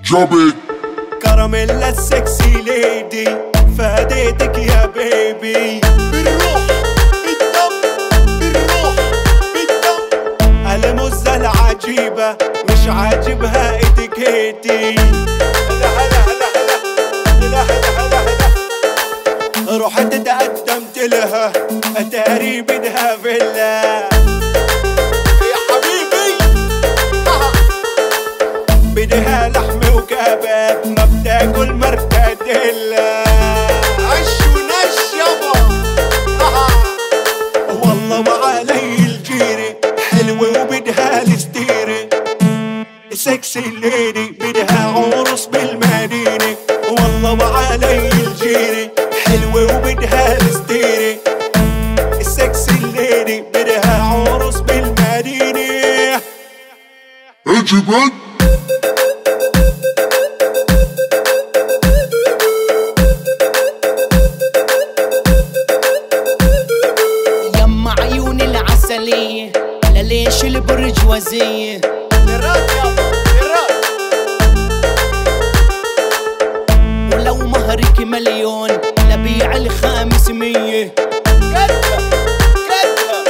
جوبي كراميلا السكسي ليدي فاديتك يا بيبي. بالروح بالدم بالروح بالدم المزة العجيبة مش عاجبها اتيكيتي. هلا هلا هلا هلا هلا هلا هلا رحت تقدمت لها اتاري بدها فيلا يا حبيبي. بدها لحمة وكباب ما بتاكل مرتديلا. عش ونش يابا والله وعلي الجيري حلوة وبدها الستيري. سكسي ليدي بدها عرس بالمدينة. والله وعلي الجيري حلوة وبدها الستيري. السكسي ليدي بدها عرس بالمدينة. عجبك يما عيون العسلية لليش البرجوازية. للرات يابا للرات. ولو مهرك مليون لبيع ال500. كدها كدها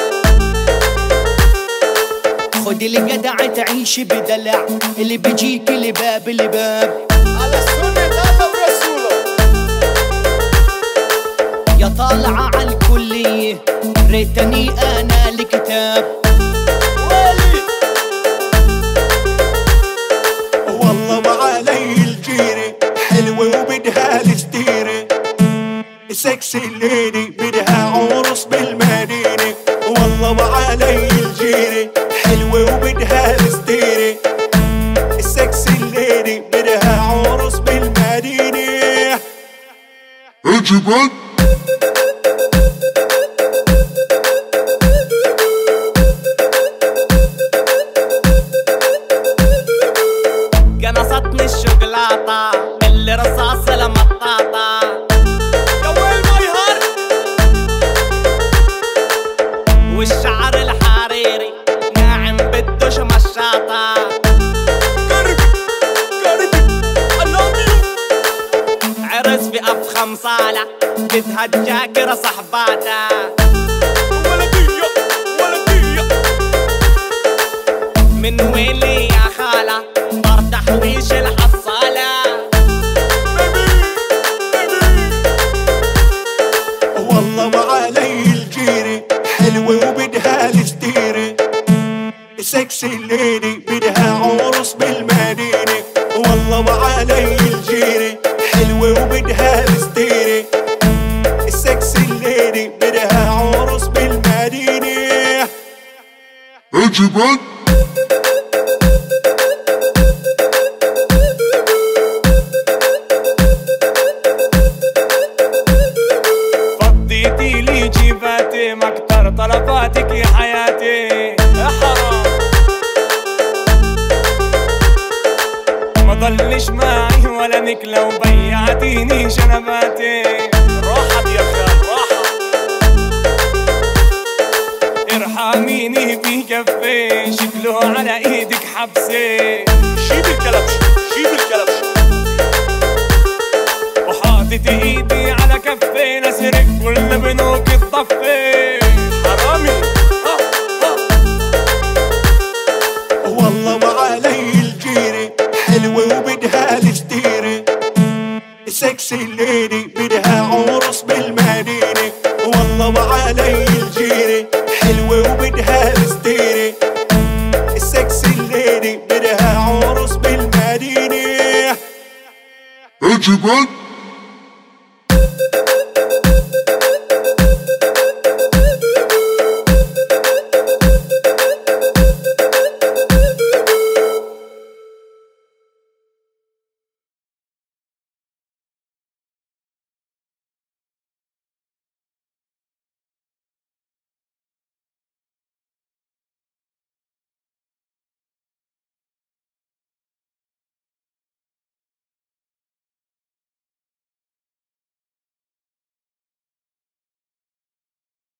خدي الجدع تعيش بدلع اللي بيجيك لباب لباب. على سنة الله ورسوله. يا طالعة عالكلية ريتني انا الكتاب. ولي والله وعلي الجيري حلوة وبدها الستيري. سكسي ليدي بدها عرس بالمدينة. والله وعلي الجيري حلوة وبدها الستيري. السكسي ليدي بدها عرس بالمدينة. عجبك قنصتني الشوكولاتة اللي رصاص لمطاطة. يا ويل ماي هارت. والشعر الحريري ناعم بدوش مشاطة. قربي قربي I love you. عرس في أفخم صالة بدها الجاكرة صحباتها. ولدية ولدية من وين لي يا خالة طار تحويش الحصالة. والله وعلي الجيري حلوة وبدها الستيري. سكسي ليدي بدها عرس بالمدينة. والله وعلي الجيري حلوة وبدها الستيري. السكسي ليدي بدها عرس بالمدينة. عجبك فضيتي لي جيباتي ما اكتر طلباتك يا حياتي. يا حرام ما ضلش معي ولا نكلة وبيعتيني شنباتي. راحت يا خال راحت. ارحميني بكفي شكله على ايدك حبسي. شيل الكلبش شيل الكلبش. وحاطط ايدي على كفي نسرق كل بنوك الضفي. حرامي والله وعلي الجيري حلوة وبدها الستيري. سكسي ليدي بدها عرس بالمدينة. والله وعلي الجيري حلوة وبدها الستيري. السكسي ليدي بدها عرس بالمدينة. عجبك